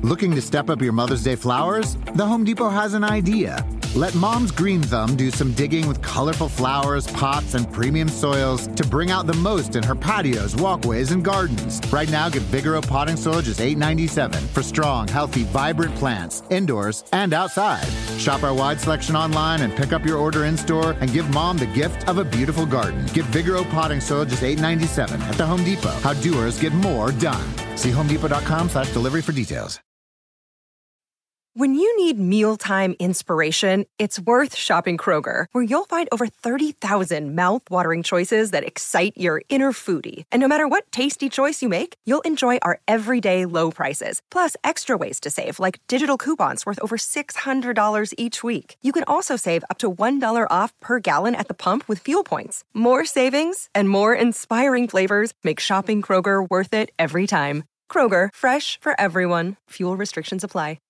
Looking to step up your Mother's Day flowers? The Home Depot has an idea. Let Mom's Green Thumb do some digging with colorful flowers, pots, and premium soils to bring out the most in her patios, walkways, and gardens. Right now, get Vigoro potting soil just $8.97 for strong, healthy, vibrant plants, indoors and outside. Shop our wide selection online and pick up your order in-store and give Mom the gift of a beautiful garden. Get Vigoro potting soil just $8.97 at the Home Depot. How doers get more done. See homedepot.com/delivery for details. When you need mealtime inspiration, it's worth shopping Kroger, where you'll find over 30,000 mouth-watering choices that excite your inner foodie. And no matter what tasty choice you make, you'll enjoy our everyday low prices, plus extra ways to save, like digital coupons worth over $600 each week. You can also save up to $1 off per gallon at the pump with fuel points. More savings and more inspiring flavors make shopping Kroger worth it every time. Kroger, fresh for everyone. Fuel restrictions apply.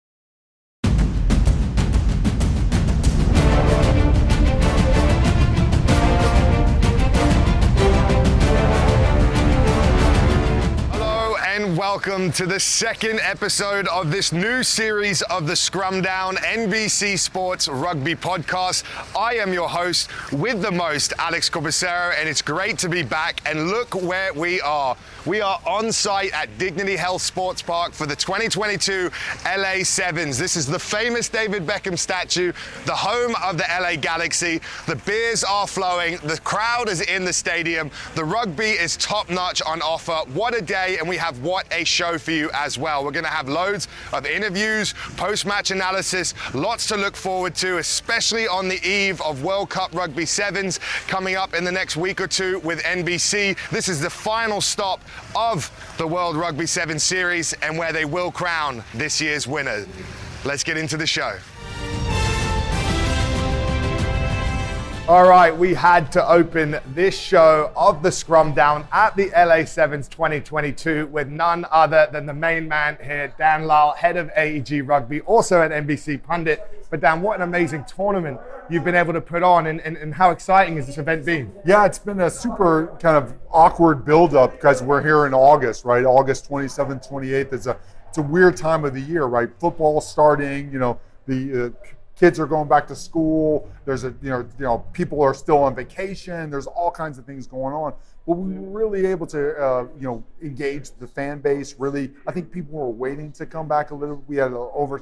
And welcome to the second episode of this new series of the Scrum Down NBC Sports Rugby Podcast. I am your host with the most, Alex Corbicero, and it's great to be back. And look where we are. We are on site at Dignity Health Sports Park for the 2022 LA Sevens. This is the famous David Beckham statue, the home of the LA Galaxy. The beers are flowing. The crowd is in the stadium. The rugby is top notch on offer. What a day, and we have what a show for you as well. We're going to have loads of interviews, post-match analysis, lots to look forward to, especially on the eve of World Cup Rugby Sevens coming up in the next week or two with NBC. This is the final stop of the World Rugby Sevens series and where they will crown this year's winner. Let's get into the show. All right, we had to open this show of the Scrum Down at the LA Sevens 2022 with none other than the main man here, Dan Lyle, head of AEG Rugby, also an NBC pundit. But Dan, what an amazing tournament you've been able to put on, and how exciting has this event been? Yeah, it's been a super kind of awkward build-up because we're here in August, right? August 27th, 28th. It's a weird time of the year, right? Football starting, the kids are going back to school. There's people are still on vacation. There's all kinds of things going on. But we were really able to, engage the fan base. Really, I think people were waiting to come back a little. We had over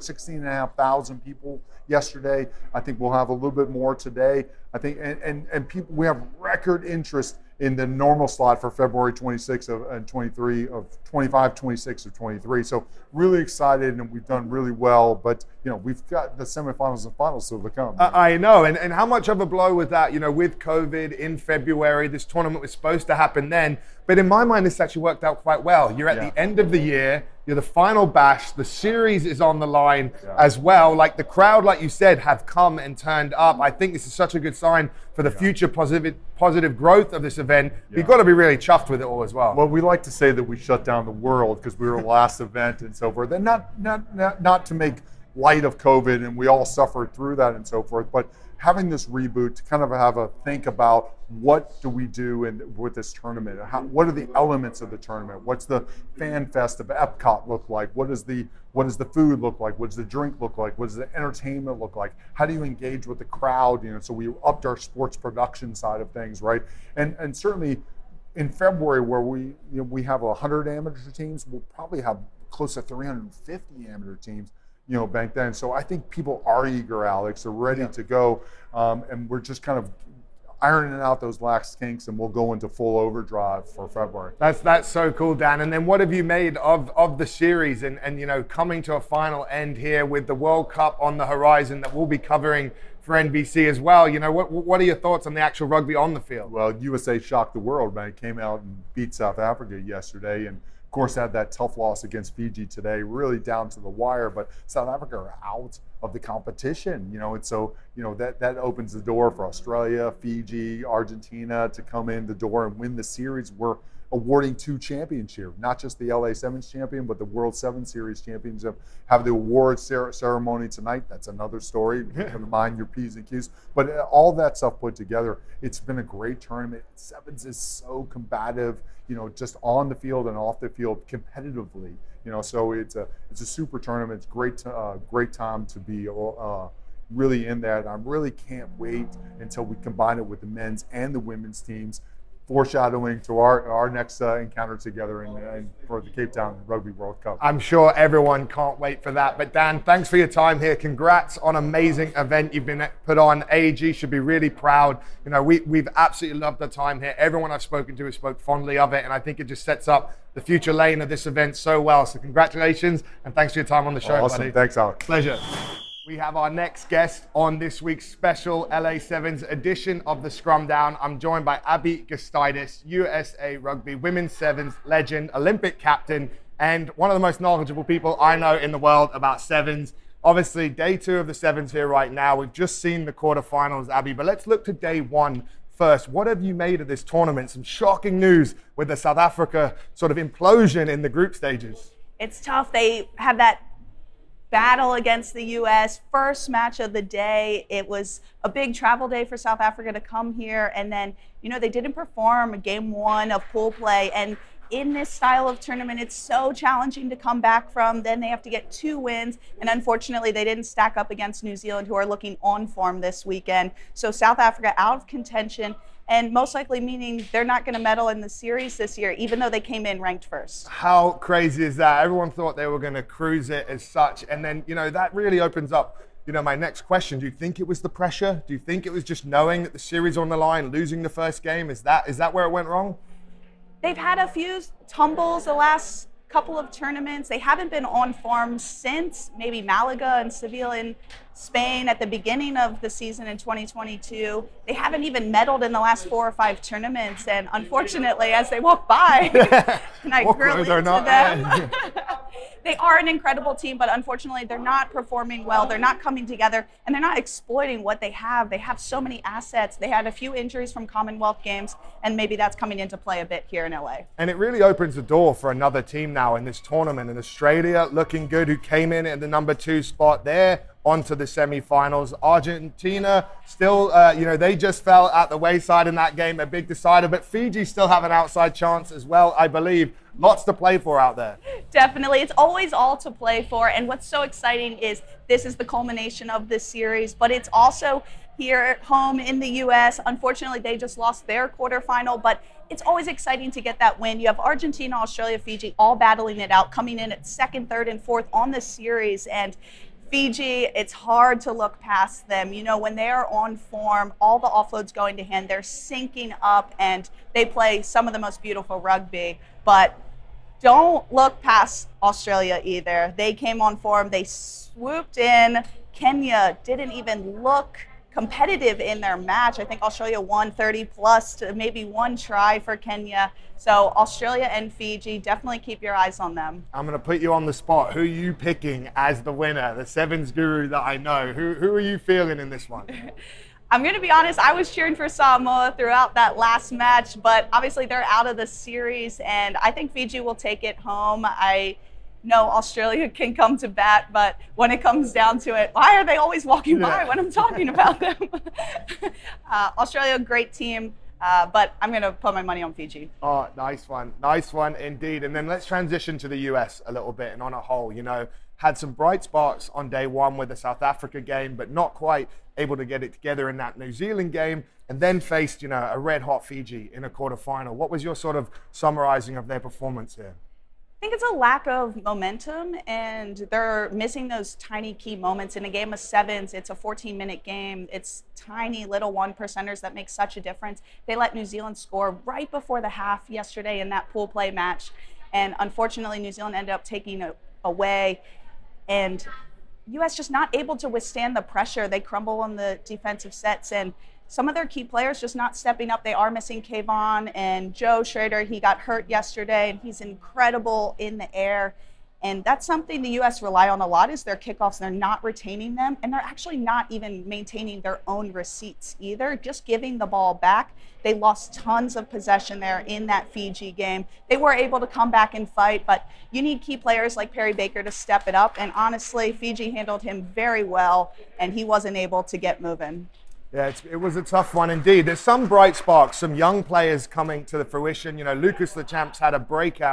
16,500 people yesterday. I think we'll have a little bit more today. I think, and people, we have record interest in the normal slot for February 26th and 23 of 25, 26 or 23. So really excited, and we've done really well. But we've got the semifinals and finals still to come. I know, and how much of a blow was that? With COVID in February, this tournament was supposed to happen then. But in my mind, this actually worked out quite well. You're at the end of the year. You're the final bash. The series is on the line as well. Like the crowd, like you said, have come and turned up. I think this is such a good sign for the future positive growth of this event. You've got to be really chuffed with it all as well. Well, we like to say that we shut down the world because we were the last event and so forth. And not to make light of COVID, and we all suffered through that and so forth, but having this reboot to kind of have a think about what do we do with this tournament? What are the elements of the tournament? What's the fan fest of Epcot look like? What does the food look like? What does the drink look like? What does the entertainment look like? How do you engage with the crowd? So we upped our sports production side of things, right? And certainly in February, where we have 100 amateur teams, we'll probably have close to 350 amateur teams. Back then. So I think people are eager, Alex. They're ready to go. And we're just kind of ironing out those last kinks, and we'll go into full overdrive for February. That's so cool, Dan. And then what have you made of the series and coming to a final end here with the World Cup on the horizon that we'll be covering for NBC as well? What are your thoughts on the actual rugby on the field? Well, USA shocked the world, man. Came out and beat South Africa yesterday, and of course, had that tough loss against Fiji today, really down to the wire. But South Africa are out of the competition, and so that opens the door for Australia, Fiji, Argentina to come in the door and win the series. We're awarding 2 champions here, not just the LA Sevens champion, but the World Seven Series championship. Have the awards ceremony tonight. That's another story. Mind your P's and Q's. But all that stuff put together, it's been a great tournament. Sevens is so combative, just on the field and off the field competitively. So it's a super tournament. It's great time to be really in that. I really can't wait until we combine it with the men's and the women's teams, foreshadowing to our next encounter together for the Cape Town Rugby World Cup. I'm sure everyone can't wait for that. But Dan, thanks for your time here. Congrats on an amazing event you've been put on. AEG should be really proud. We've absolutely loved the time here. Everyone I've spoken to has spoke fondly of it, and I think it just sets up the future lane of this event so well. So congratulations, and thanks for your time on the show, awesome. buddy. Thanks, Alex. Pleasure. We have our next guest on this week's special LA Sevens edition of the Scrum Down. I'm joined by Abby Gustaitis, USA Rugby Women's Sevens legend, Olympic captain, and one of the most knowledgeable people I know in the world about sevens. Obviously, day 2 of the sevens here right now. We've just seen the quarterfinals, Abby, but let's look to day 1 first. What have you made of this tournament? Some shocking news with the South Africa sort of implosion in the group stages. It's tough. They have that battle against the U.S. First match of the day. It was a big travel day for South Africa to come here. And then, they didn't perform game 1 of pool play. And in this style of tournament, it's so challenging to come back from. Then they have to get 2 wins. And unfortunately, they didn't stack up against New Zealand, who are looking on form this weekend. So South Africa out of contention, and most likely meaning they're not going to medal in the series this year, even though they came in ranked first. How crazy is that? Everyone thought they were going to cruise it as such. And then, that really opens up, my next question. Do you think it was the pressure? Do you think it was just knowing that the series on the line, losing the first game? Is that where it went wrong? They've had a few tumbles the last couple of tournaments. They haven't been on form since maybe Malaga and Seville in Spain at the beginning of the season in 2022. They haven't even medaled in the last 4 or 5 tournaments. And unfortunately, as they walk by, and I grill into them, they are an incredible team, but unfortunately, they're not performing well. They're not coming together, and they're not exploiting what they have. They have so many assets. They had a few injuries from Commonwealth Games, and maybe that's coming into play a bit here in LA. And it really opens the door for another team now in this tournament. In Australia, looking good, who came in at the number 2 spot there, onto the semi-finals. Argentina still, they just fell at the wayside in that game, a big decider, but Fiji still have an outside chance as well, I believe. Lots to play for out there. Definitely. It's always all to play for. And what's so exciting is this is the culmination of this series, but it's also here at home in the U.S. Unfortunately, they just lost their quarterfinal, but it's always exciting to get that win. You have Argentina, Australia, Fiji all battling it out, coming in at 2nd, 3rd, and 4th on the series. And Fiji, it's hard to look past them. When they are on form, all the offloads going to hand, they're syncing up, and they play some of the most beautiful rugby. But don't look past Australia either. They came on form. They swooped in. Kenya didn't even look competitive in their match. I think Australia won 30+ to maybe 1 try for Kenya. So Australia and Fiji, definitely keep your eyes on them. I'm going to put you on the spot. Who are you picking as the winner, the sevens guru that I know? Who are you feeling in this one? I'm going to be honest, I was cheering for Samoa throughout that last match, but obviously they're out of the series, and I think Fiji will take it home. I know Australia can come to bat, but when it comes down to it, why are they always walking by when I'm talking about them? Australia, great team, but I'm going to put my money on Fiji. Oh, nice one indeed. And then let's transition to the US a little bit, and on a whole, had some bright sparks on day 1 with the South Africa game, but not quite able to get it together in that New Zealand game, and then faced, a red-hot Fiji in a quarterfinal. What was your sort of summarizing of their performance here? I think it's a lack of momentum, and they're missing those tiny key moments. In a game of sevens, it's a 14-minute game. It's tiny little 1%ers that make such a difference. They let New Zealand score right before the half yesterday in that pool play match, and unfortunately, New Zealand ended up taking it away. And U.S. just not able to withstand the pressure. They crumble on the defensive sets, and some of their key players just not stepping up. They are missing Kayvon and Joe Schrader. He got hurt yesterday, and he's incredible in the air. And that's something the U.S. rely on a lot is their kickoffs. They're not retaining them, and they're actually not even maintaining their own receipts either, just giving the ball back. They lost tons of possession there in that Fiji game. They were able to come back and fight, but you need key players like Perry Baker to step it up. And honestly, Fiji handled him very well, and he wasn't able to get moving. Yeah, it was a tough one indeed. There's some bright sparks, some young players coming to the fruition. Lucas Lechamps had a breakout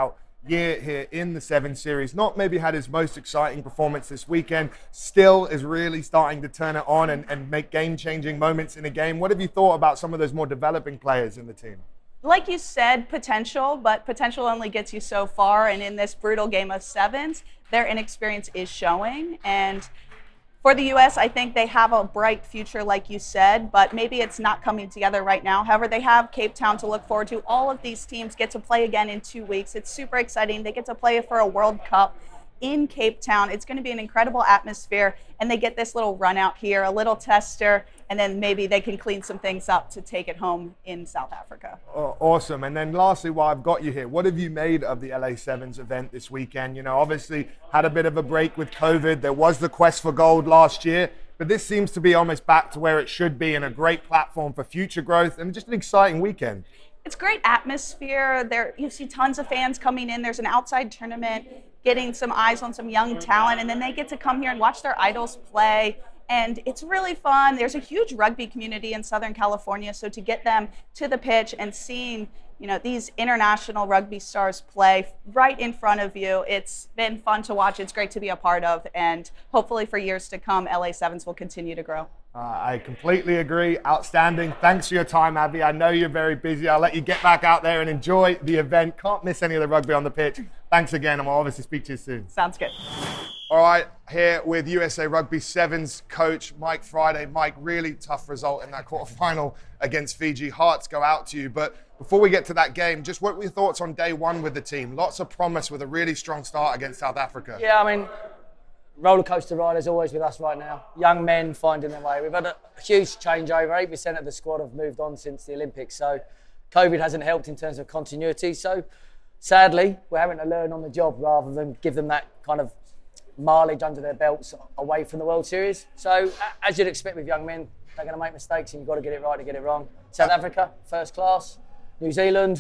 year here in the Sevens series. Not maybe had his most exciting performance this weekend, still is really starting to turn it on and make game-changing moments in a game. What have you thought about some of those more developing players in the team? Like you said, potential, but potential only gets you so far. And in this brutal game of sevens, their inexperience is showing. And for the U.S., I think they have a bright future, like you said, but maybe it's not coming together right now. However, they have Cape Town to look forward to. All of these teams get to play again in 2 weeks. It's super exciting. They get to play for a World Cup in Cape Town. It's going to be an incredible atmosphere, and they get this little run out here, a little tester, and then maybe they can clean some things up to take it home in South Africa. Oh, awesome. And then lastly, while I've got you here, what have you made of the LA Sevens event this weekend? You know, obviously had a bit of a break with COVID. There was the quest for gold last year, but this seems to be almost back to where it should be and a great platform for future growth and just an exciting weekend. It's great atmosphere. There, you see tons of fans coming in. There's an outside tournament, getting some eyes on some young talent, and then they get to come here and watch their idols play. And it's really fun. There's a huge rugby community in Southern California, so to get them to the pitch and seeing, you know, these international rugby stars play right in front of you, it's been fun to watch. It's great to be a part of, and hopefully for years to come, LA Sevens will continue to grow. I completely agree. Outstanding. Thanks for your time, Abby. I know you're very busy. I'll let you get back out there and enjoy the event. Can't miss any of the rugby on the pitch. Thanks again, and we'll obviously speak to you soon. Sounds good. All right, here with USA Rugby Sevens coach Mike Friday. Mike, really tough result in that quarterfinal against Fiji. Hearts go out to you. But before we get to that game, just what were your thoughts on day one with the team? Lots of promise with a really strong start against South Africa. Yeah, I mean, roller coaster ride is always with us right now. Young men finding their way. We've had a huge changeover. 8% of the squad have moved on since the Olympics. So COVID hasn't helped in terms of continuity. So sadly, we're having to learn on the job rather than give them that kind of mileage under their belts away from the World Series. So as you'd expect with young men, they're going to make mistakes and you've got to get it right to get it wrong. South Africa, first class. New Zealand,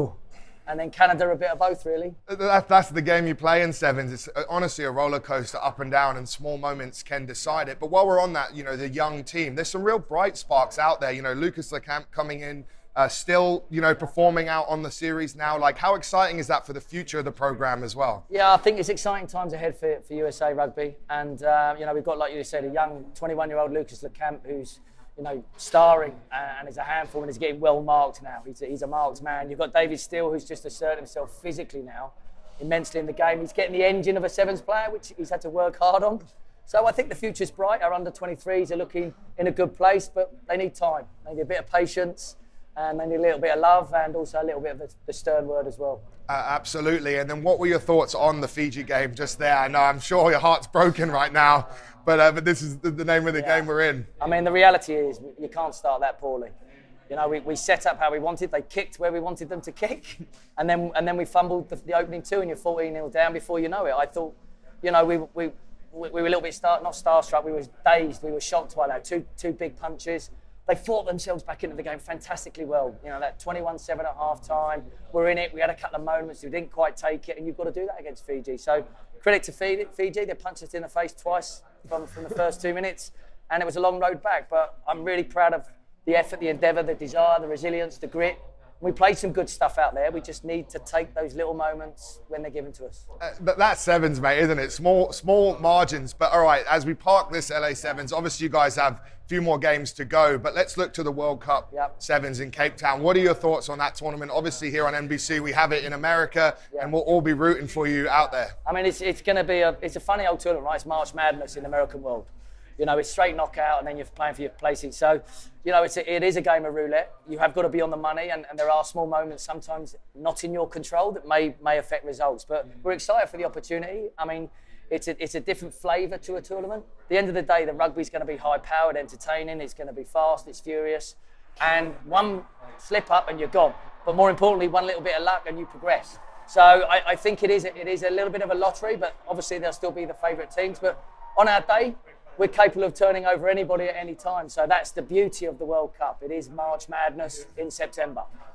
and then Canada, a bit of both, really. That's the game you play in sevens. It's honestly a roller coaster up and down, and small moments can decide it. But while we're on that, you know, the young team, there's some real bright sparks out there. You know, Lucas Lecamp coming in, still, you know, performing out on the series now. Like, how exciting is that for the future of the program as well? Yeah, I think it's exciting times ahead for USA Rugby. And, you know, we've got, like you said, a young 21-year-old Lucas Lecamp who's, you know, starring and is a handful and is getting well marked now. He's a marked man. You've got David Steele, who's just asserted himself physically now, immensely in the game. He's getting the engine of a sevens player, which he's had to work hard on. So I think the future's bright. Our under-23s are looking in a good place, but they need time. They need a bit of patience, and they need a little bit of love, and also a little bit of the stern word as well. Absolutely. And then what were your thoughts on the Fiji game just there? I know, I'm sure your heart's broken right now, but this is the name of the game we're in. I mean, the reality is you can't start that poorly. You know, we set up how we wanted. They kicked where we wanted them to kick, and then we fumbled the opening two, and you're 14-0 down before you know it. I thought, you know, we were a little bit not starstruck. We were dazed. We were shocked by that. Two big punches. They fought themselves back into the game fantastically well. You know, that 21-7 at half-time, we're in it. We had a couple of moments, we didn't quite take it, and you've got to do that against Fiji. So credit to Fiji, they punched us in the face twice from the first 2 minutes, and it was a long road back. But I'm really proud of the effort, the endeavour, the desire, the resilience, the grit. We played some good stuff out there. We just need to take those little moments when they're given to us. But that's sevens, mate, isn't it? Small margins. But all right, as we park this LA Sevens, obviously you guys have a few more games to go. But let's look to the World Cup Sevens in Cape Town. What are your thoughts on that tournament? Obviously here on NBC, we have it in America, and we'll all be rooting for you out there. I mean, it's going to be it's a funny old tournament, right? It's March Madness in the American world. You know, it's straight knockout, and then you're playing for your places. So, you know, it is a game of roulette. You have got to be on the money, and there are small moments sometimes not in your control that may affect results. But we're excited for the opportunity. I mean, it's a different flavour to a tournament. At the end of the day, the rugby's going to be high-powered, entertaining. It's going to be fast. It's furious. And one slip up and you're gone. But more importantly, one little bit of luck and you progress. So I think it is a little bit of a lottery, but obviously they'll still be the favourite teams. But on our day, we're capable of turning over anybody at any time. So that's the beauty of the World Cup. It is March Madness in September.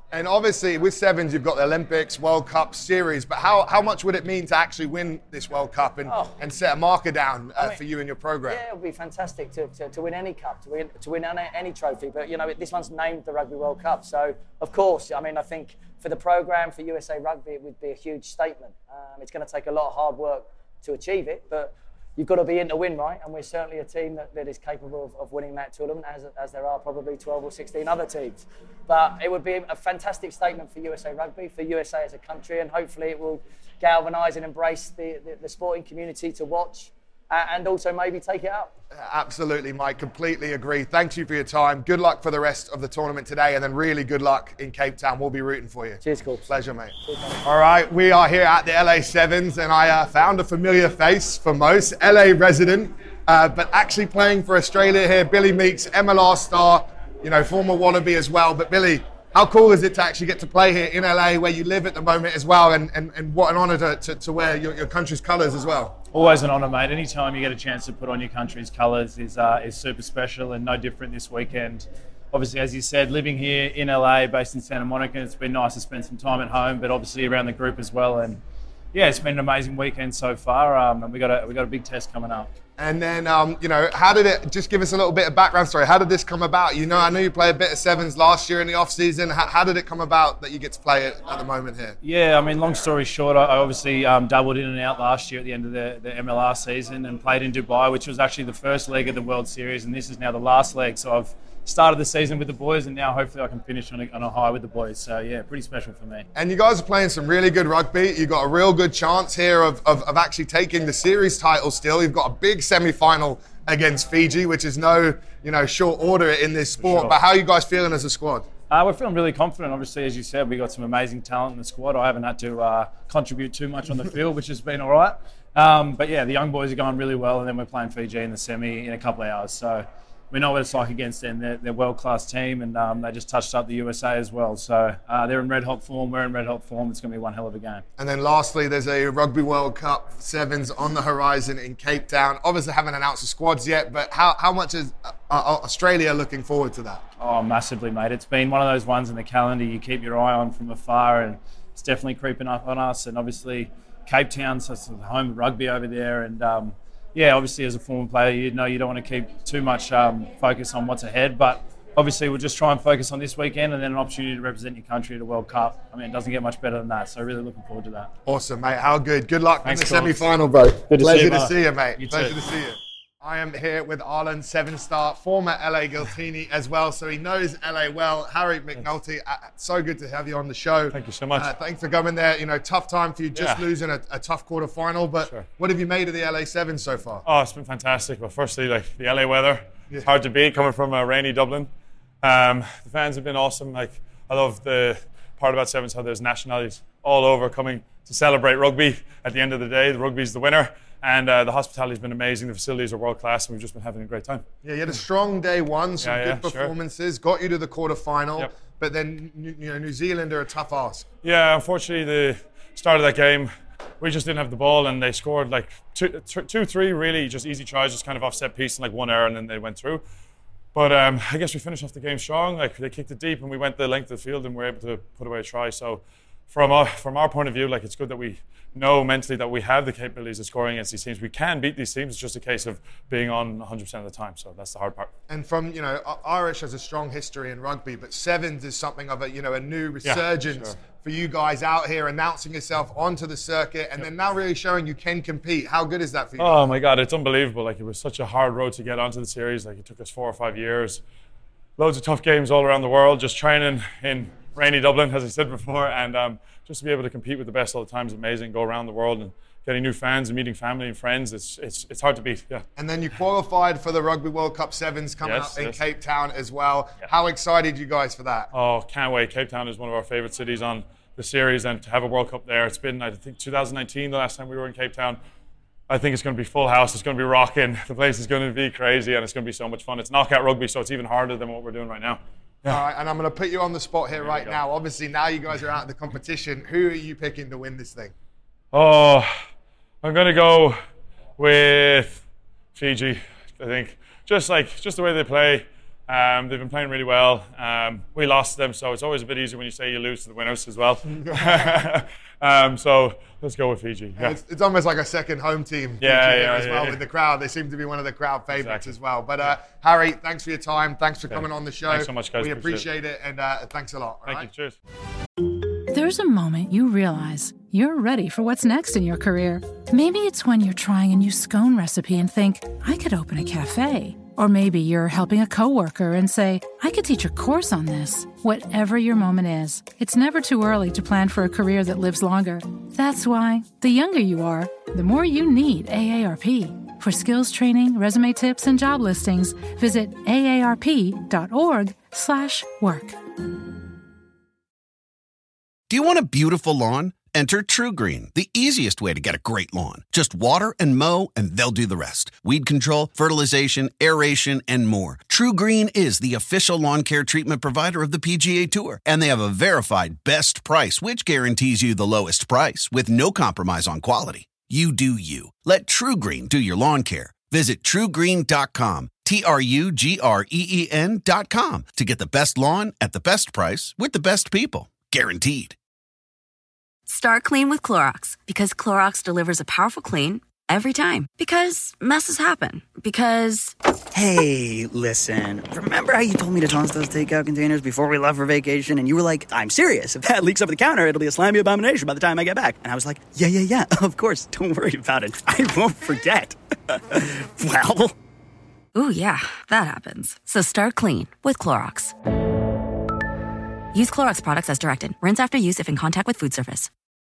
And obviously with sevens, you've got the Olympics, World Cup series, but how much would it mean to actually win this World Cup and set a marker down for you and your program? Yeah, it would be fantastic to win any cup, to win any trophy. But, this one's named the Rugby World Cup. So, of course, I think for the program, for USA Rugby, it would be a huge statement. It's going to take a lot of hard work to achieve it, but you've got to be in to win, right? And we're certainly a team that is capable of winning that tournament, as there are probably 12 or 16 other teams. But it would be a fantastic statement for USA Rugby, for USA as a country, and hopefully it will galvanise and embrace the sporting community to watch and also maybe take it up. Absolutely, Mike. Completely agree. Thank you for your time. Good luck for the rest of the tournament today, and then really good luck in Cape Town. We'll be rooting for you. Cheers, Corps. Pleasure, mate. Cheers, mate. All right, we are here at the LA Sevens, and I found a familiar face for most, LA resident, but actually playing for Australia here, Billy Meakes, MLR star, former Wallaby as well. But Billy, how cool is it to actually get to play here in LA, where you live at the moment as well, and what an honour to wear your country's colours as well. Always an honour, mate. Anytime you get a chance to put on your country's colours is super special, and no different this weekend. Obviously, as you said, living here in LA, based in Santa Monica, it's been nice to spend some time at home, but obviously around the group as well. And yeah, it's been an amazing weekend so far, and we got a big test coming up. And then, how did it, just give us a little bit of background story. How did this come about? I know you played a bit of sevens last year in the off season. How did it come about that you get to play it at the moment here? Yeah, long story short, I obviously doubled in and out last year at the end of the MLR season and played in Dubai, which was actually the first leg of the World Series, and this is now the last leg. So I've started the season with the boys, and now hopefully I can finish on a high with the boys. So yeah, pretty special for me. And you guys are playing some really good rugby. You've got a real good chance here of actually taking the series title still. You've got a big semi-final against Fiji, which is no short order in this sport. Sure. But how are you guys feeling as a squad? We're feeling really confident. Obviously, as you said, we got some amazing talent in the squad. I haven't had to contribute too much on the field, which has been all right. But yeah, the young boys are going really well, and then we're playing Fiji in the semi in a couple of hours. So we know what it's like against them. They're a world-class team, and they just touched up the USA as well. So they're in red-hot form. We're in red-hot form. It's going to be one hell of a game. And then lastly, there's a Rugby World Cup Sevens on the horizon in Cape Town. Obviously, haven't announced the squads yet, but how much is Australia looking forward to that? Oh, massively, mate. It's been one of those ones in the calendar you keep your eye on from afar, and it's definitely creeping up on us. And obviously, Cape Town, so it's the home of rugby over there, and yeah, obviously as a former player, you don't want to keep too much focus on what's ahead, but obviously we'll just try and focus on this weekend and then an opportunity to represent your country at a World Cup. It doesn't get much better than that, so really looking forward to that. Awesome, mate. How good. Good luck in the semi-final, bro. Pleasure to see you, mate. Pleasure to see you. I am here with Arlen Sevenstar, former LA Giltini as well, so he knows LA well. Harry McNulty, so good to have you on the show. Thank you so much. Thanks for coming there. Tough time for you, just losing a tough quarter final, but What have you made of the LA Sevens so far? Oh, it's been fantastic. Well, firstly, the LA weather, it's hard to beat coming from a rainy Dublin. The fans have been awesome. I love the part about Sevens, how there's nationalities all over coming to celebrate rugby. At the end of the day, the rugby's the winner. And the hospitality's been amazing. The facilities are world class, and we've just been having a great time. Yeah, you had a strong day one, some good performances, got you to the quarter final, but then New Zealand are a tough ask. Yeah, unfortunately, the start of that game, we just didn't have the ball, and they scored like two, three really just easy tries, just kind of offset piece and like one error, and then they went through. But I guess we finished off the game strong. They kicked it deep, and we went the length of the field, and we were able to put away a try. So from our point of view, it's good that we know mentally that we have the capabilities of scoring against these teams. We can beat these teams. It's just a case of being on 100% of the time. So that's the hard part. And from, Irish has a strong history in rugby, but sevens is something of a new resurgence for you guys out here, announcing yourself onto the circuit, and then now really showing you can compete. How good is that for you? Oh my God, it's unbelievable. It was such a hard road to get onto the series. It took us 4 or 5 years. Loads of tough games all around the world, just training in rainy Dublin, as I said before, and just to be able to compete with the best all the time is amazing. Go around the world and getting new fans and meeting family and friends, it's hard to beat. Yeah. And then you qualified for the Rugby World Cup Sevens coming up in Cape Town as well. Yeah. How excited are you guys for that? Oh, can't wait. Cape Town is one of our favorite cities on the series, and to have a World Cup there, it's been, I think, 2019 the last time we were in Cape Town. I think it's going to be full house. It's going to be rocking. The place is going to be crazy, and it's going to be so much fun. It's knockout rugby, so it's even harder than what we're doing right now. Yeah. All right, and I'm going to put you on the spot here right now. Obviously, now you guys are out of the competition. Who are you picking to win this thing? Oh, I'm going to go with Fiji, I think. Just the way they play, They've been playing really well. We lost them, so it's always a bit easier when you say you lose to the winners as well. So let's go with Fiji. Yeah. It's almost like a second home team as well with the crowd. They seem to be one of the crowd favorites as well. But Harry, thanks for your time. Thanks for coming on the show. Thanks so much, guys. We appreciate it, and thanks a lot. Thank you. Cheers. There's a moment you realize you're ready for what's next in your career. Maybe it's when you're trying a new scone recipe and think, I could open a cafe. Or maybe you're helping a coworker and say, I could teach a course on this. Whatever your moment is, it's never too early to plan for a career that lives longer. That's why, the younger you are, the more you need AARP. For skills training, resume tips, and job listings, visit aarp.org/work. Do you want a beautiful lawn? Enter TruGreen, the easiest way to get a great lawn. Just water and mow, and they'll do the rest. Weed control, fertilization, aeration, and more. TruGreen is the official lawn care treatment provider of the PGA Tour, and they have a verified best price, which guarantees you the lowest price with no compromise on quality. You do you. Let TruGreen do your lawn care. Visit TruGreen.com, TruGreen.com, to get the best lawn at the best price with the best people. Guaranteed. Start clean with Clorox, because Clorox delivers a powerful clean every time. Because messes happen. Because... Hey, listen. Remember how you told me to toss those takeout containers before we left for vacation? And you were like, I'm serious. If that leaks over the counter, it'll be a slimy abomination by the time I get back. And I was like, yeah, of course. Don't worry about it. I won't forget. Well... Ooh, yeah, that happens. So start clean with Clorox. Use Clorox products as directed. Rinse after use if in contact with food surface.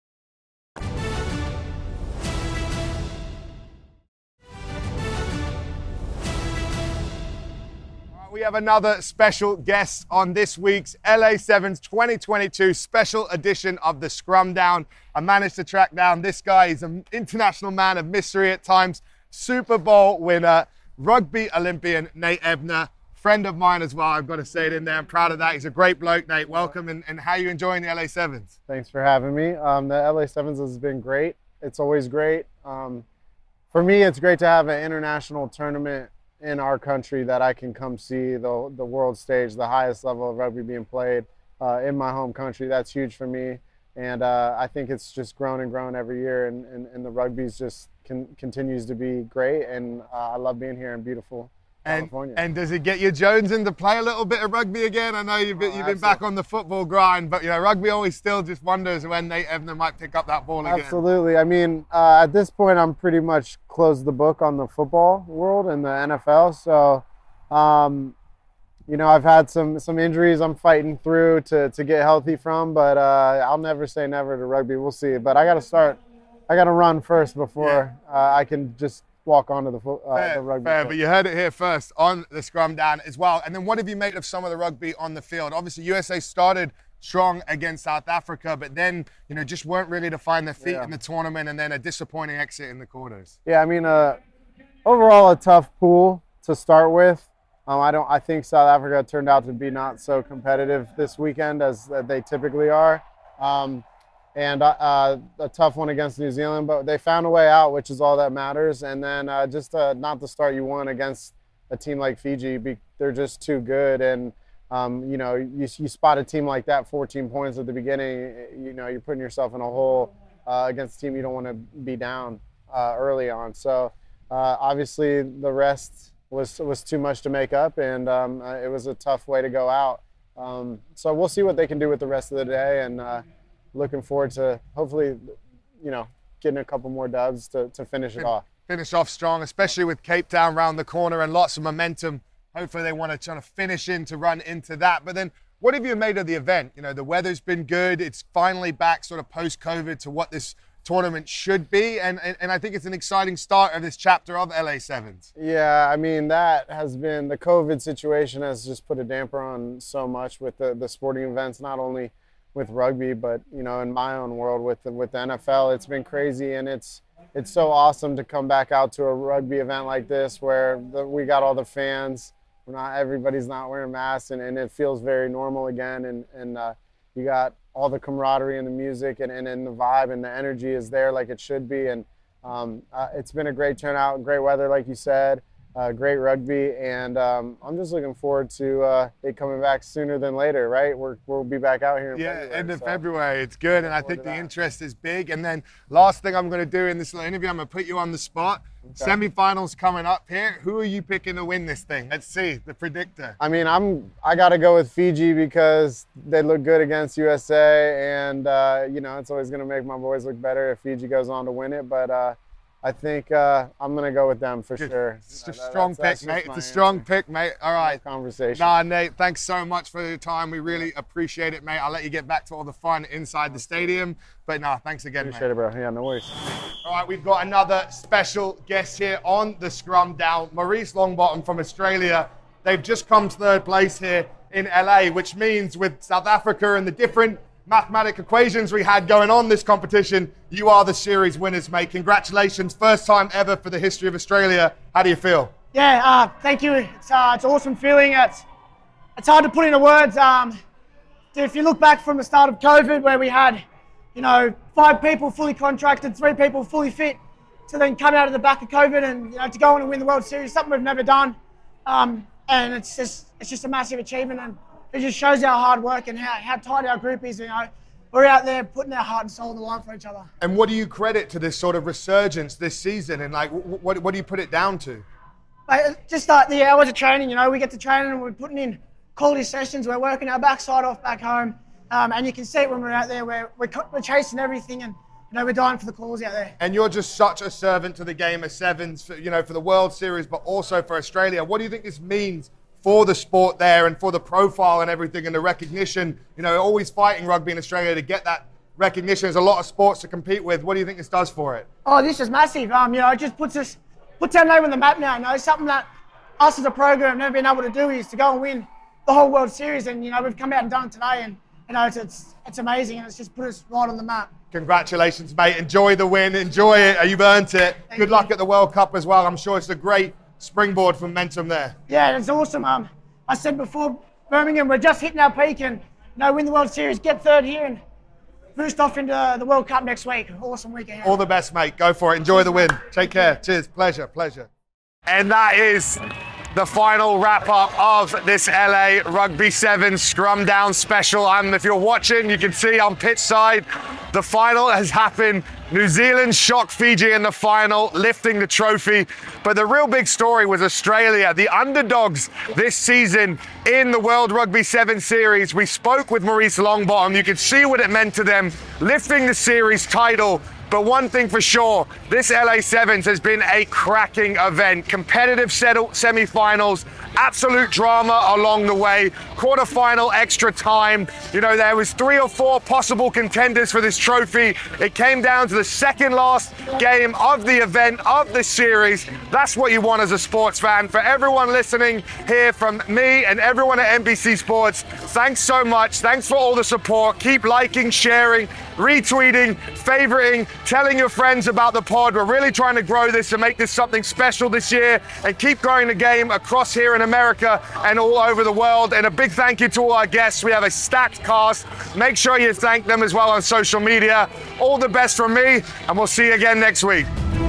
We have another special guest on this week's LA Sevens 2022 special edition of the Scrum Down. I managed to track down this guy. He's an international man of mystery at times, Super Bowl winner, rugby Olympian Nate Ebner. Friend of mine as well, I've got to say it in there. I'm proud of that. He's a great bloke, Nate. Welcome, and how are you enjoying the LA Sevens? Thanks for having me. The LA Sevens has been great. It's always great. For me, it's great to have an international tournament in our country that I can come see the world stage, the highest level of rugby being played in my home country. That's huge for me. And I think it's just grown and grown every year, and the rugby's just continues to be great. And I love being here in beautiful California. And does it get you jonesing to play a little bit of rugby again? I know you've been back on the football grind, but rugby always still just wonders when Nate Ebner might pick up that ball again. Absolutely. I mean, at this point, I'm pretty much closed the book on the football world and the NFL. So, I've had some injuries I'm fighting through to get healthy from, but I'll never say never to rugby. We'll see. But I got to run first before I can just walk onto the rugby. Fair, but you heard it here first on the Scrum Down as well. And then what have you made of some of the rugby on the field? Obviously, USA started strong against South Africa, but then, just weren't really to find their feet in the tournament, and then a disappointing exit in the quarters. Yeah, I mean, overall a tough pool to start with. I think South Africa turned out to be not so competitive this weekend as they typically are. And a tough one against New Zealand, but they found a way out, which is all that matters. And then just not the start you want against a team like Fiji. They're just too good. And, you spot a team like that, 14 points at the beginning, you're putting yourself in a hole against a team you don't want to be down early on. So obviously the rest was too much to make up, and it was a tough way to go out. So we'll see what they can do with the rest of the day, and looking forward to hopefully, getting a couple more dubs to finish it off. Finish off strong, especially with Cape Town round the corner and lots of momentum. Hopefully they want to try to finish to run into that. But then what have you made of the event? The weather's been good. It's finally back sort of post-COVID to what this tournament should be. And I think it's an exciting start of this chapter of LA Sevens. Yeah, I mean, that has been, the COVID situation has just put a damper on so much with the sporting events, not only with rugby, but in my own world with the NFL. It's been crazy, and it's so awesome to come back out to a rugby event like this where we got all the fans. Everybody's not wearing masks, and it feels very normal again, and you got all the camaraderie and the music and the vibe and the energy is there like it should be. And it's been a great turnout and great weather, like you said. great rugby, and I'm just looking forward to it coming back sooner than later, right? We'll be back out here in February. End of February. It's good, and I think the interest is big. And then last thing I'm going to do in this little interview, I'm going to put you on the spot. Okay. Semi-finals coming up here. Who are you picking to win this thing? Let's see, the predictor. I mean, I got to go with Fiji because they look good against USA, and, it's always going to make my boys look better if Fiji goes on to win it. But I think I'm going to go with them for sure. It's a strong pick, mate. It's a strong pick, mate. All right. Conversation. Nah, Nate, thanks so much for your time. We really appreciate it, mate. I'll let you get back to all the fun inside the stadium. But thanks again, appreciate it, bro. Yeah, no worries. All right, we've got another special guest here on the Scrum Down, Maurice Longbottom from Australia. They've just come to third place here in LA, which means with South Africa and the different mathematical equations we had going on this competition, you are the series winners, mate. Congratulations. First time ever for the history of Australia. How do you feel? Yeah, thank you. It's an awesome feeling. It's hard to put into words. If you look back from the start of COVID, where we had, 5 people fully contracted, 3 people fully fit, to then come out of the back of COVID and to go on and win the World Series, something we've never done. And it's just a massive achievement, and it just shows our hard work and how tight our group is. We're out there putting our heart and soul on the line for each other. And what do you credit to this sort of resurgence this season? And what do you put it down to? Just the hours of training. We get to train and we're putting in quality sessions. We're working our backside off back home, and you can see it when we're out there. We're chasing everything, and we're dying for the calls out there. And you're just such a servant to the game of sevens, for the World Series, but also for Australia. What do you think this means for the sport there and for the profile and everything and the recognition? Always fighting rugby in Australia to get that recognition. There's a lot of sports to compete with. What do you think this does for it? Oh, this is massive. It just puts our name on the map now. Something that us as a program have never been able to do is to go and win the whole World Series. And, we've come out and done it today, and, it's amazing, and it's just put us right on the map. Congratulations, mate. Enjoy the win. Enjoy it. You've earned it. Good luck at the World Cup as well. I'm sure it's a great springboard for momentum there. Yeah, it's awesome. I said before, Birmingham, we're just hitting our peak, and win the World Series, get third here, and boost off into the World Cup next week. Awesome weekend. All the best, mate. Go for it. Enjoy the win. Take care. Cheers. Pleasure. And that is the final wrap-up of this LA Rugby 7 Scrum Down special. If you're watching, you can see on pitch side, the final has happened. New Zealand shocked Fiji in the final, lifting the trophy. But the real big story was Australia, the underdogs this season in the World Rugby 7 Series. We spoke with Maurice Longbottom. You could see what it meant to them, lifting the series title. But one thing for sure, this LA Sevens has been a cracking event. Competitive semi-finals, absolute drama along the way, quarterfinal extra time. There was 3 or 4 possible contenders for this trophy. It came down to the second last game of the event, of the series. That's what you want as a sports fan. For everyone listening here, from me and everyone at NBC Sports, thanks so much. Thanks for all the support. Keep liking, sharing, retweeting, favoriting, telling your friends about the pod. We're really trying to grow this and make this something special this year and keep growing the game across here in America and all over the world. And a big thank you to all our guests. We have a stacked cast. Make sure you thank them as well on social media. All the best from me, and we'll see you again next week.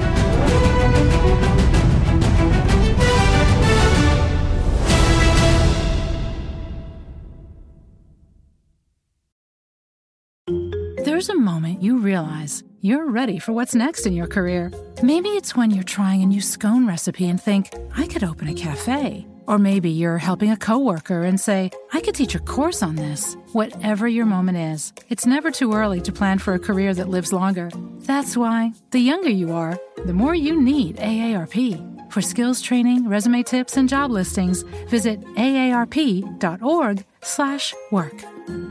There's a moment you realize you're ready for what's next in your career. Maybe it's when you're trying a new scone recipe and think, I could open a cafe. Or maybe you're helping a coworker and say, I could teach a course on this. Whatever your moment is, it's never too early to plan for a career that lives longer. That's why, the younger you are, the more you need AARP. For skills training, resume tips, and job listings, visit aarp.org/work.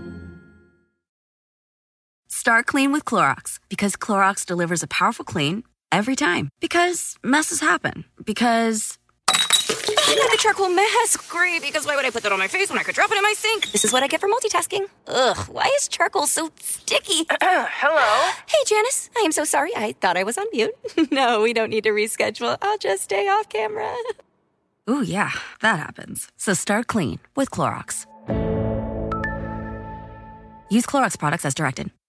Start clean with Clorox, because Clorox delivers a powerful clean every time. Because messes happen. Because I got a charcoal mask. Great, because why would I put that on my face when I could drop it in my sink? This is what I get for multitasking. Ugh, why is charcoal so sticky? Hello? Hey, Janice. I am so sorry. I thought I was on mute. No, we don't need to reschedule. I'll just stay off camera. Ooh, yeah, that happens. So start clean with Clorox. Use Clorox products as directed.